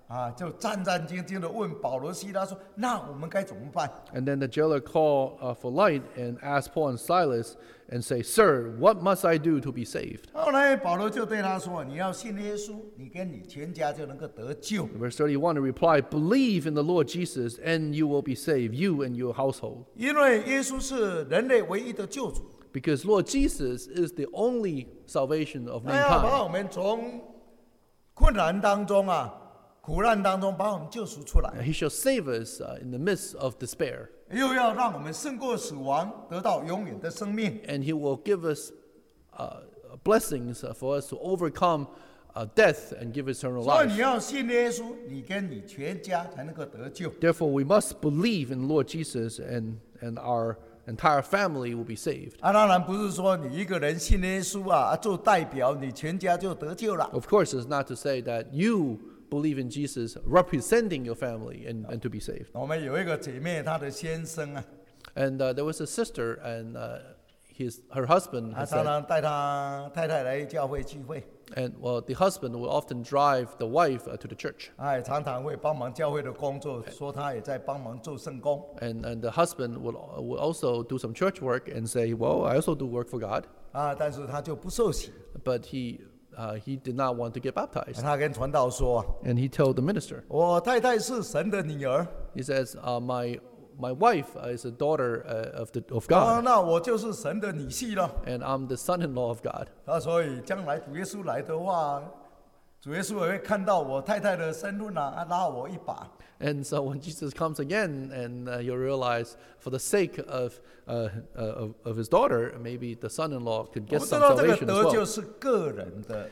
啊，就战战兢兢的问保罗、希拉说：“那我们该怎么办 And then the jailer called uh, for light and asked Paul and Silas and say, Sir, what must I do to be saved?？” 后来保罗就对他说：“你要信耶稣，你跟你全家就能够得救。” Verse thirty-one, he replied, Believe in the Lord Jesus, and you will be saved, you and your household. 因为耶稣是人类唯一的救主， Because Lord Jesus is the only salvation of 他要把 mankind. 我们从困难当中啊、苦难当中把我们救赎出来， He shall save us uh, in the midst of despair, 又要让我们胜过死亡，得到永远的生命。 and he will give us uh, blessings uh, for us to overcome uh, death and give eternal 所以 life. 你要信耶稣，你跟你全家才能够得救。 Therefore, we must believe in Lord Jesus, and, and our entire family will be saved. 啊，当然不是说你一个人信耶稣啊，啊做代表，你全家就得救了。 Of course, it's not to say that you believe in Jesus representing your family and, and to be saved. 我们有一个姐妹，她的先生啊， And uh, there was a sister, and uh, his, her husband 她 had 常 said, 常带她太太来教会聚会， and well, the husband will often drive the wife uh, to the church. 哎，常常会帮忙教会的工作，说她也在帮忙做圣工 And, and the husband would, would also do some church work and say, well, I also do work for God. 啊，但是她就不受洗。 But he, uh, he did not want to get baptized. 她跟传道说啊 And he told the minister, 我太太是神的女儿， he says, uh, my, my wife uh, is a daughter uh, of, the, of 啊， God, 那我就是神的女婿了。 and I'm the son-in-law of God. 啊，所以将来主耶稣来的话，主耶稣也会看到我太太的身份啊，啊拉我一把。 And so when Jesus comes again, and uh, you'll realize, for the sake of, uh, uh, of, of his daughter, maybe the son-in-law could 我 get 们知 some 道这个 salvation 得 as 救 well. 是个人的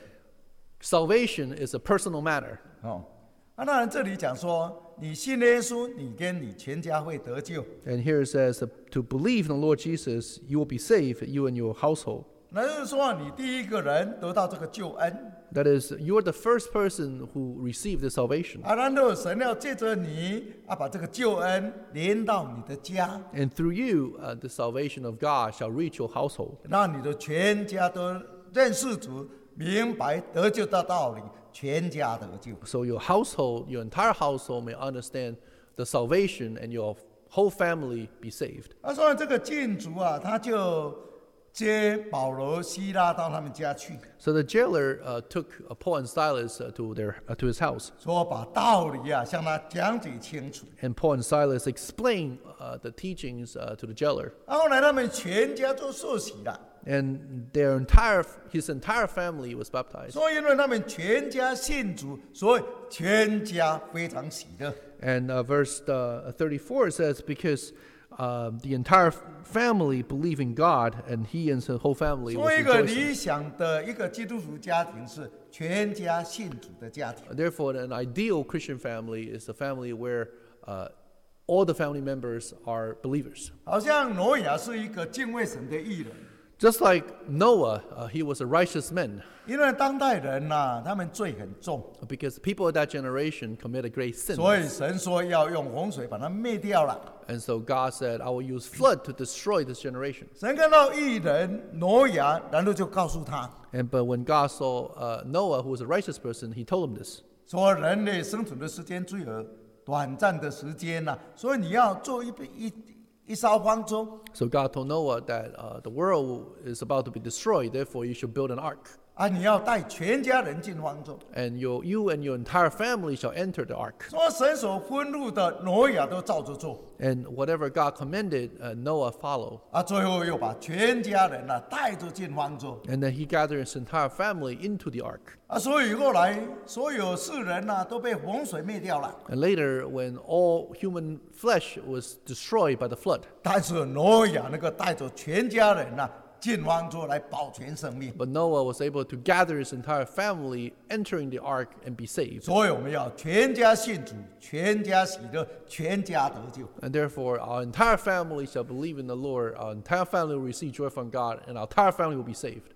Salvation is a personal matter. 哦。啊，当然这里讲说，你信耶稣，你跟你全家会得救。 And here it says that to believe in the Lord Jesus, you will be saved, you and your household. 那就是说，你第一个人得到这个救恩， That is, you are the first person who received the salvation. 啊，然后神要借着你啊，把这个救恩连到你的家， And through you, uh, the salvation of God shall reach your household. 让你的全家都认识主，明白得救的道理，全家得救。 So your household, your entire household may understand the salvation, and your whole family be saved. 啊，所以这个禁足啊，他就接保罗、希拉到他们家去， So the jailer uh, took uh, Paul and Silas uh, to, their, uh, to his house. 说把道理啊向他讲解清楚。 And Paul and Silas explained uh, the teachings uh, to the jailer. 啊，后来他们全家都受洗了， And their entire, his entire family was baptized. 所以因为他们全家信主，所以全家非常喜乐。 And uh, verse uh, thirty-four says, because uh, the entire family believe in God, and he and his whole family 所 was 以一个 rejoicing. 理想的一个基督徒家庭是全家信主的家庭。 Therefore, an ideal Christian family is a family where uh, all the family members are believers. 好像挪亚是一个敬畏神的艺人， Just like Noah, uh, he was a righteous man, 因为当代人呐、他们罪很重， because people of that generation committed great sin. 所以神说要用洪水把它灭掉了。 And so God said, I will use flood to destroy this generation. 神看到艺人挪亚，然后就告诉他 And but when God saw uh, Noah, who was a righteous person, he told him this. 说，人类生存的时间只有短暂的时间呐、所以你要做一一一艘方舟 So God told Noah that uh, the world is about to be destroyed, therefore you should build an ark. 啊，你要带全家人进方舟。 And your, you and your entire family shall enter the ark. 说神所吩咐的，挪亚都照着做 And whatever God commanded, uh, Noah followed. 啊，最后又把全家人呐、带着进方舟 And then he gathered his entire family into the ark. 啊，所以后来所有世人呐、都被洪水灭掉了， And later, when all human flesh was destroyed by the flood, 但是挪亚那个带着全家人呐、进方舟来保全生命。 but Noah was able to gather his entire family entering the ark and be saved. 所以我们要全家信主，全家喜乐，全家得救。 And therefore, our entire family shall believe in the Lord, our entire family will receive joy from God, and our entire family will be saved.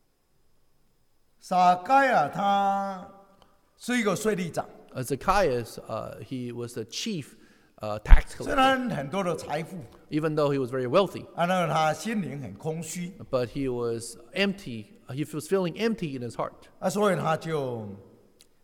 撒该啊，他是一个税吏长， Uh, Zacchaeus, uh, he was the chief uh, tax 虽 collector. 然很多的财富， Even though he was very wealthy, 啊，那他心灵很空虚 but he was empty. He was feeling empty in his heart. 啊，所以他就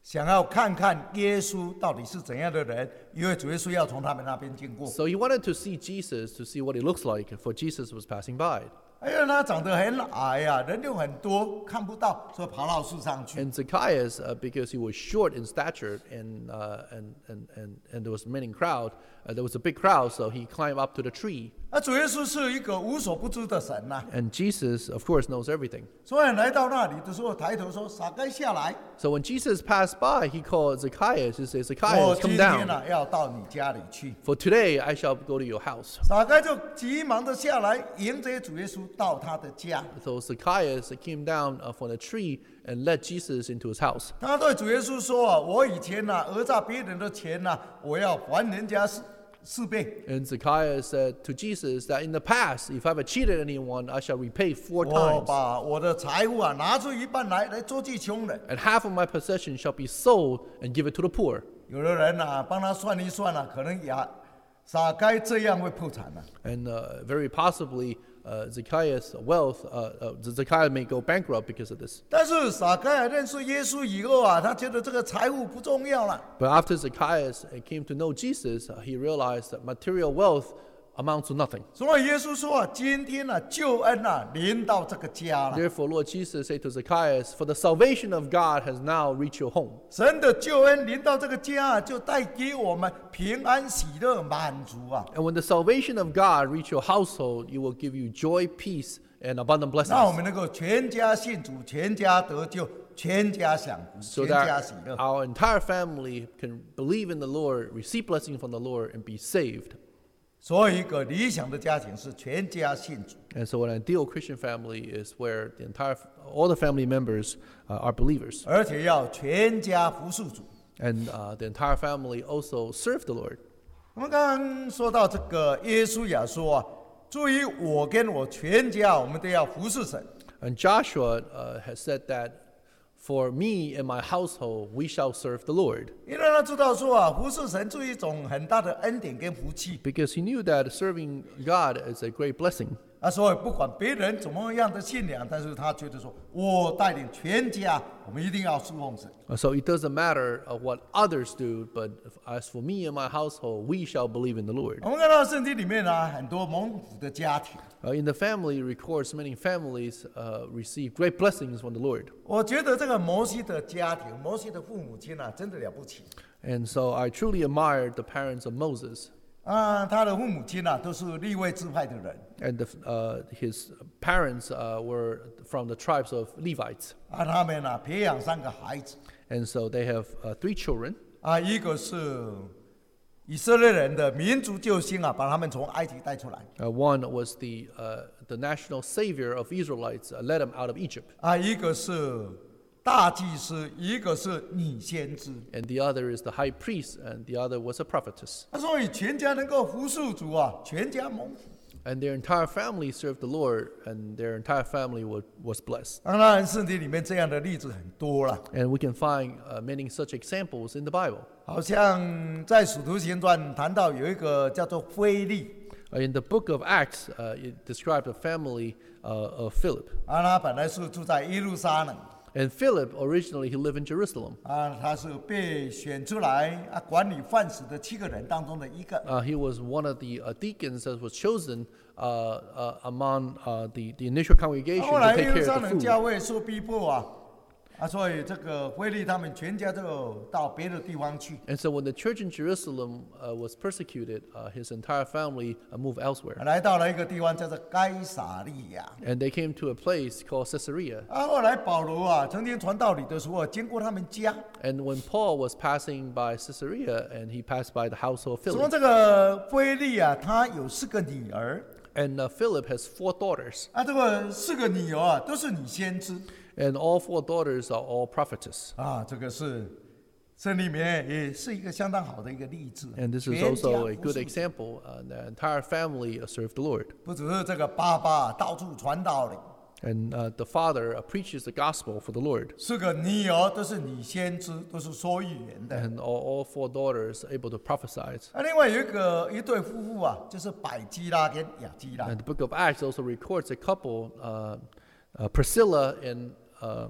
想要看看耶稣到底是怎样的人，因为主耶稣要从他们那边经过。 So he wanted to see Jesus, to see what he looks like, for Jesus was passing by. 因为他长得很矮啊，人又很多，看不到，所以爬到树上去。 And Zacchaeus, uh, because he was short in stature and, uh, and, and, and, and there was many crowd, uh, there was a big crowd, so he climbed up to the tree. 那主耶稣是一个无所不知的神呐、 And Jesus, of course, knows everything. 所以来到那里的时候，抬头说：“撒该下来， So when Jesus passed by, he called Zacchaeus. He said, 我 Zacchaeus, 今 come 天呢、 down. 要到你家里去。 For today I shall go to your house. ” 撒该就急忙的下来，迎接主耶稣到他的家。 So Zacchaeus came down uh, from the tree and led Jesus into his house. 他对主耶稣说：“啊，我以前呐、讹诈别人的钱呐、我要还人家四四倍。 And Zacchaeus said to Jesus that in the past, if I ever cheated anyone, I shall repay four 我 times. 把我的财物啊拿出一半来，来周济穷人。” And half of my possession shall be sold and give it to the poor. 有的人呐、帮他算一算啊，可能也撒该这样会破产了、 And uh, very possibly, uh, Zacchaeus' wealth, uh, uh, Zacchaeus may go bankrupt because of this. 但是撒该认识耶稣以后啊，他觉得这个财物不重要了。 But after Zacchaeus uh, came to know Jesus, uh, he realized that material wealth amounts to nothing. 所以耶稣说啊，今天呢、救恩啊临到这个家了。 Therefore, Lord Jesus said to Zacchaeus, for the salvation of God has now reached your home. 神的救恩临到这个家啊，就带给我们平安、喜乐、满足啊。 And when the salvation of God reach your household, it will give you joy, peace, and abundant 那我 blessings. 们能够全家信主，全家得救，全家享福， So 全家喜 that 乐。 our entire family can believe in the Lord, receive blessing from the Lord, and be saved. 所以一个理想的家庭是全家信主。 And so an ideal Christian family is where the entire, all the family members uh, are believers. 而且要全家服侍主。 And uh, the entire family also serve the Lord. 我们刚刚说到这个耶稣也说啊，至于我跟我全家，我们都要服侍神。 And Joshua uh, has said that, for me and my household, we shall serve the Lord. 因为他知道说啊，服侍神是一种很大的恩典跟福气 Because he knew that serving God is a great blessing. 啊，所以不管别人怎么样的信仰，但是他觉得说，我带领全家，我们一定要侍奉神。 Uh, So it doesn't matter uh, what others do, but if- as for me and my household, we shall believe in the Lord. 我们看到圣经里面啊，很多蒙福的家庭， Uh, in the family, it records many families uh, receive great blessings from the Lord. 我觉得这个摩西的家庭，摩西的父母亲啊，真的了不起 And so I truly admired the parents of Moses. 啊，他的父母亲啊，都是立位支派的人 And the, uh, his parents uh, were from the tribes of Levites. 啊，他们啊培养三个孩子 And so they have uh, three children. 啊，一个是以色列人的民族救星啊，把他们从埃及带出来 Uh, one was the, uh, the national savior of Israelites, uh, led them out of Egypt. 啊，一个是大祭司，一个是女先知。 And the other is the high priest, and the other was a prophetess. 他所以全家能够服侍主啊，全家蒙福。 And their entire family served the Lord, and their entire family was, was blessed. 当然，圣经里面这样的例子很多了， And we can find uh, many such examples in the Bible. 好像在使徒行传谈到有一个叫做菲利 Uh, in the book of Acts, uh, it described the family uh, of Philip. 啊，他本来是住在耶路撒冷 And Philip, originally, he lived in Jerusalem. 啊，他是被选出来啊管理饭食的七个人当中的一个。 Uh, he was one of the uh, deacons that was chosen uh, uh, among uh, the, the initial congregation 后 to 来 take 耶路 care 撒 of the 冷 food. 教会受逼迫啊，啊，所以这个菲利他们全家就到别的地方去。 And so when the church in Jerusalem uh, was persecuted, uh, his entire family uh, moved elsewhere. 来到了一个地方叫做该撒利亚。 And they came to a place called Caesarea. 啊，后来保罗啊曾经传道理的时候，经过他们家， And when Paul was passing by Caesarea, and he passed by the house of 说 Philip, 这个菲利啊，他有四个女儿， and uh, Philip has four daughters, 啊，这个四个女儿啊都是女先知 and all four daughters are all prophetess. 啊，这个是圣经里面也是一个相当好的一个例子。 And this is 全家 also a 服 good 侍 example. Uh, the entire family uh, served the Lord. 不只是这个爸爸到处传道理， And uh, the father uh, preaches the gospel for the Lord. 四个女儿都是女先知，都是说预言的。 And all, all four daughters are able to prophesy. 啊，另外有一个一对夫妇啊，就是百基拉跟雅基拉 And。the book of Acts also records a couple, uh, uh, Priscilla and, uh,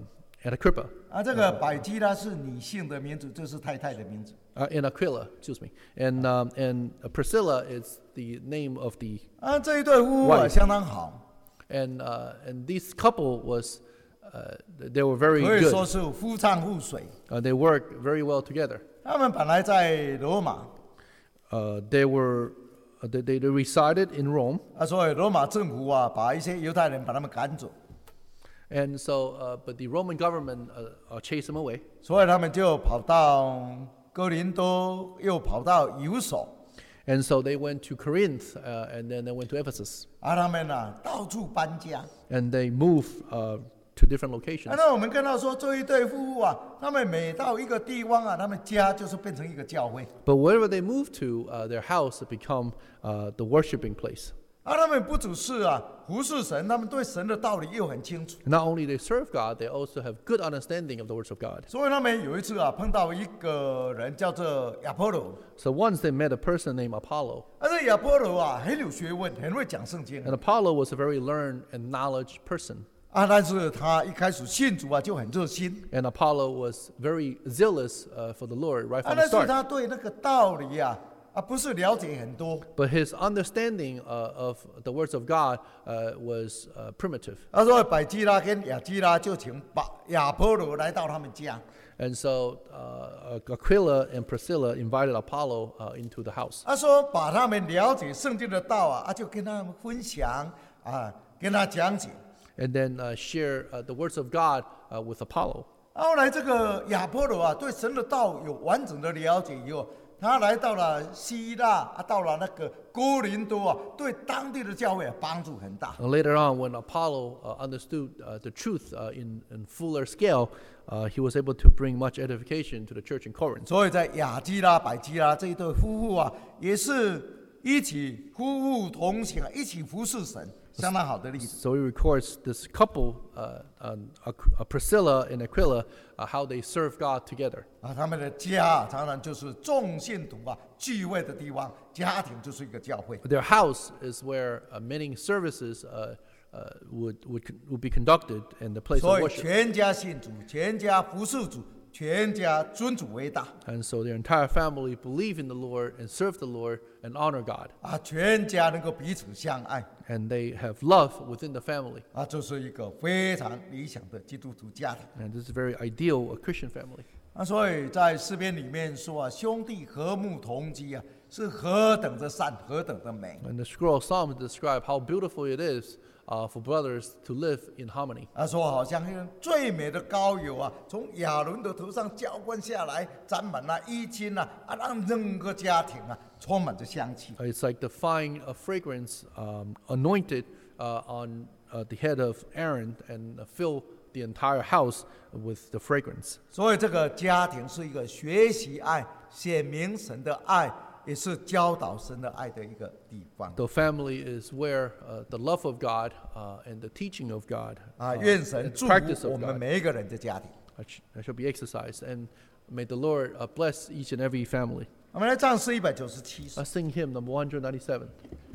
and Agrippa. 啊，这个百基拉是女性的名字，这是太太的名字。 Uh, and Aquila, excuse me. And, um, and Priscilla is the name of the, 啊，这一对夫妇啊 Wife 相当好， and, uh, and this couple was, uh, they were very 可以说 good. 是夫唱妇随。 Uh, they worked very well together. 他们本来在罗马， Uh, they were, uh, they, they resided in Rome. 啊，所以罗马政府啊，把一些犹太人把他们赶走， And so, uh, but the Roman government uh, uh, chased them away. 所以他们就跑到哥林多，又跑到以弗所， And so they went to Corinth, uh, and then they went to Ephesus. 啊，他们啊到处搬家。 And they moved uh, to different 啊， locations. 那我们看到说这一对夫妇啊，他们每到一个地方啊，他们家就是变成一个教会。 But wherever they moved to, uh, their house had become uh, the worshiping place. 啊，他们不只是啊服侍神，他们对神的道理又很清楚。 Not only they serve God, they also have good understanding of the words of God. 所以他们有一次啊碰到一个人叫做亚波罗， So once they met a person named Apollo, 而这亚波罗啊很有学问，很会讲圣经 and Apollo was a very learned and knowledge person. 啊，但是他一开始信主啊就很热心 And Apollo was very zealous uh, for the Lord right 啊， from 但 the 是 start. 他对那个道理啊啊不是了解很多 But his understanding uh, of the words of God uh, was uh, primitive. 他说百基拉跟亚基拉就请把亚波罗来到他们家 And so uh, Aquila and Priscilla invited Apollo uh, into the house. 他说把他们了解圣经的道啊，啊就跟他们分享啊，跟他讲解。 And then uh, share uh, the words of God uh, with Apollo. 啊后来这个亚波罗啊，对神的道有完整的了解以后，他来到了希腊啊，到了那个哥林多啊，对当地的教会啊帮助很大。 And later on, when Apollo uh, understood uh, the truth uh, in, in fuller scale, uh, he was able to bring much edification to the church in Corinth. 所以在亚基拉、百基拉这一对夫妇啊，也是一起夫妇同行啊，一起服侍神，相当好的例子。 So he records this couple, uh, um, Aqu- uh, Priscilla and Aquila, uh, how they serve God together. 啊，他们的家啊，常常就是众信徒啊聚会的地方，家庭就是一个教会。 Their house is where uh, many services uh, uh, would, would, con- would be conducted and the place of 所以 worship. 全家信主，全家服侍主，全家尊主为大 And so their entire family believe in the Lord and serve the Lord and honor God. 啊，全家能够彼此相爱 And they have love within the family. 啊，这是一个非常理想的基督徒家庭 And this is very ideal, a Christian family. 啊。所以在诗篇里面说啊，兄弟和睦同居啊，是何等的善，何等的美 And the scroll of Psalms describe how beautiful it is uh, for brothers to live in harmony. 啊，说好像那最美的膏油啊，从亚伦的头上浇灌下来，沾满了衣襟啊，啊，让整个家庭啊充满着香气。 Uh, It's like the fine uh, fragrance um, anointed uh, on uh, the head of Aaron and uh, fill the entire house with the fragrance. 所以这个家庭是一个学习爱、显明神的爱，也是教导神的爱的一个地方 The family is where uh, the love of God uh, and the teaching of God 啊！ uh, 愿神 and 祝 practice 福我 of 们 God 每一个人的家庭。 uh, sh- uh, shall be exercised. And may the Lord uh, bless each and every family. 我们来唱诗一百九十七首。 Let's sing hymn number one hundred ninety-seven.